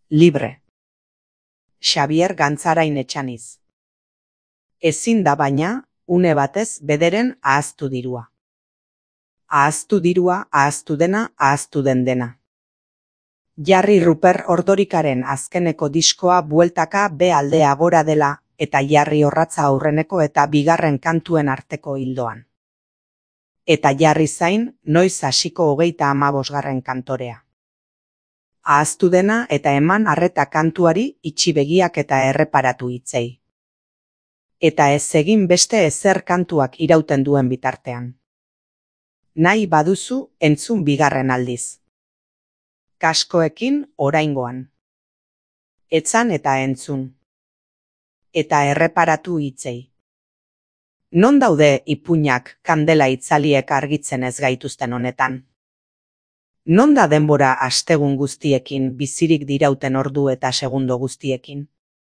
Libre. Xabier Gantzarain Etxaniz. Ezin da baina, une batez bederen ahaztu dirua. Ahaztu dirua, ahaztu dena, ahaztu den dena. Jarri Ruper Ordorikaren azkeneko diskoa bueltaka be aldea gora dela, eta jarri Orratza aurreneko eta bigarren kantuen arteko hildoan. Eta jarri zain, noiz hasiko 35. kantorea. Ahaztu dena eta eman arreta kantuari itxi begiak eta erreparatu hitzei. Eta ez egin beste ezer kantuak irauten duen bitartean. Nahi baduzu entzun bigarren aldiz. Kaskoekin oraingoan. Etzan eta entzun. Eta erreparatu hitzei. Non daude ipuinak kandela itzaliek argitzen ez gaituzten honetan? Non da denbora astegun guztiekin bizirik dirauten ordu eta segundo guztiekin?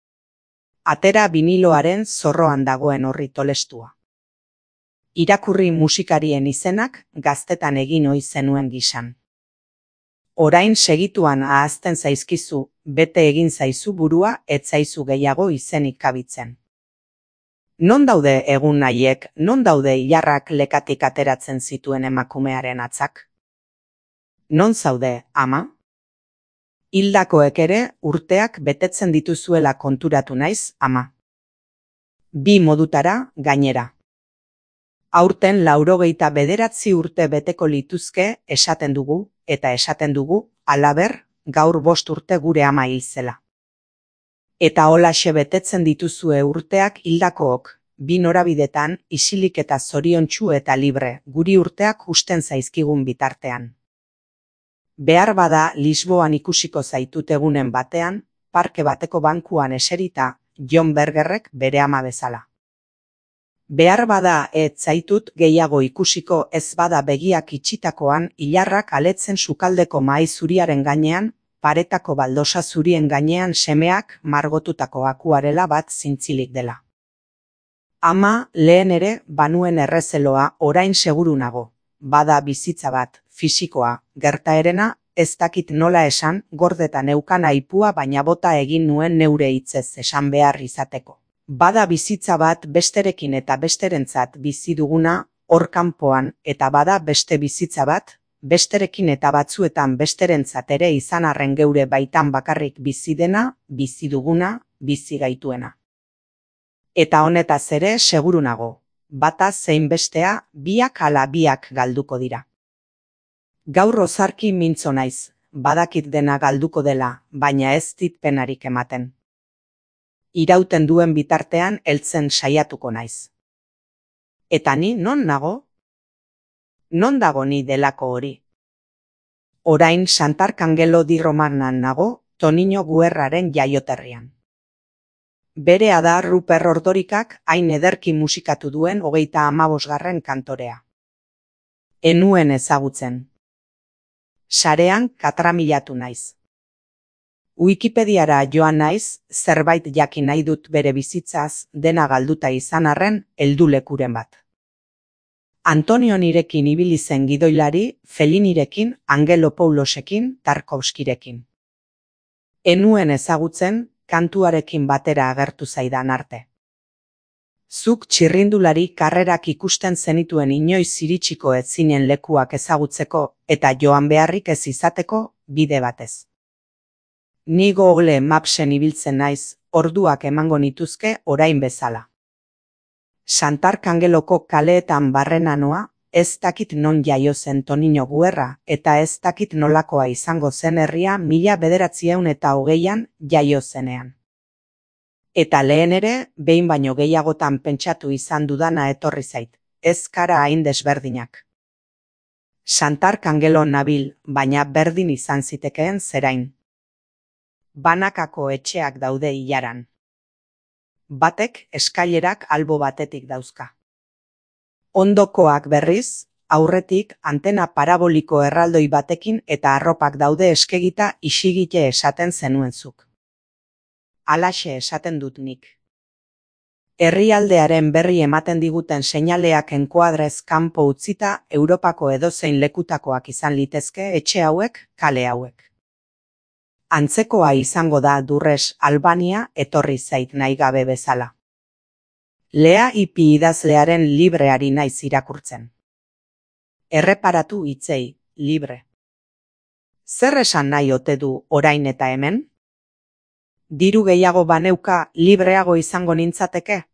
Atera biniloaren zorroan dagoen horri tolestua. Irakurri musikarien izenak gaztetan egin ohi zenuen gisan. Orain segituan ahazten zaizkizu, bete egin zaizu burua ez zaizu gehiago izenik kabitzen. Non daude egun nahiek, non daude ilarrak lekatik ateratzen zituen emakumearen atzak? Non zaude, ama? Hildakoek ere urteak betetzen dituzuela konturatu naiz, ama. 2 modutara, gainera. Aurten 89 urte beteko lituzke esaten dugu, eta esaten dugu, halaber, gaur 5 urte gure ama hil zela. Eta holaxe betetzen dituzue urteak hildakook, 2 norabidetan, isilik eta zoriontsu eta libre, guri urteak usten zaizkigun bitartean. Behar bada Lisboan ikusiko zaitut egunen batean, parke bateko bankuan eserita, John Bergerrek bere ama bezala. Behar bada ez zaitut gehiago ikusiko ez bada begiak itxitakoan ilarrak aletzen sukaldeko mahai zuriaren gainean, paretako baldosa zurien gainean semeak margotutako akuarela bat zintzilik dela. Ama lehen ere banuen errezeloa orain seguru nago, bada bizitza bat, fisikoa, gertaerena, ez dakit nola esan, gordeta neukan aipua baina bota egin nuen neure hitzez esan behar izateko. Bada bizitza bat besterekin eta besterentzat bizi duguna, hor kanpoan, eta bada beste bizitza bat, besterekin eta batzuetan besterentzat ere izan arren geure baitan bakarrik bizi dena, bizi duguna, bizi gaituena. Eta honetaz ere seguru nago, bata zein bestea, biak ala biak galduko dira. Gaur ozarki mintzo naiz, badakit dena galduko dela, baina ez dit penarik ematen. Irauten duen bitartean heltzen saiatuko naiz. Eta ni non nago? Non dago ni delako hori? Orain Santarkangelo di Romanan nago, Tonino Guerraren jaioterrian. Berea da Ruper Ordorikak hain ederki musikatu duen 35. kantorea. Enuen ezagutzen. Sarean katramilatu naiz. Wikipediara joan naiz, zerbait jakin nahi dut bere bizitzaz, dena galduta izan arren, heldulekuren bat. Antonio nirekin ibili zen gidoilari, Fellinirekin, Angelo Poulosekin, Tarkovskirekin. Enuen ezagutzen, kantuarekin batera agertu zaidan arte. Zuk txirrindulari karrerak ikusten zenituen inoiz iritsiko ez zinen lekuak ezagutzeko eta joan beharrik ez izateko bide batez. Ni Google Mapsen ibiltzen naiz, orduak emango nituzke orain bezala. Santarkangeloko kaleetan barrena noa, ez dakit non jaio zen Tonino Guerra eta ez dakit nolakoa izango zen herria 1920an jaio zenean. Eta lehen ere, behin baino gehiagotan pentsatu izan dudana etorri zait, ez kara hain desberdinak. Santarkangelo nabil, baina berdin izan zitekeen zerain. Banakako etxeak daude ilaran. Batek eskailerak albo batetik dauzka. Ondokoak berriz, aurretik antena paraboliko erraldoi batekin eta arropak daude eskegita isigite esaten zenuenzuk. Halaxe esaten dut nik. Herrialdearen berri ematen diguten seinaleak enkuadrez kanpo utzita Europako edozein lekutakoak izan litezke etxe hauek, kale hauek. Antzekoa izango da Durres Albania etorri zait nahi gabe bezala. Lea Ipi idazlearen libreari naiz irakurtzen. Erreparatu hitzei, libre. Zer esan nahi ote du orain eta hemen? Diru gehiago baneuka libreago izango nintzateke?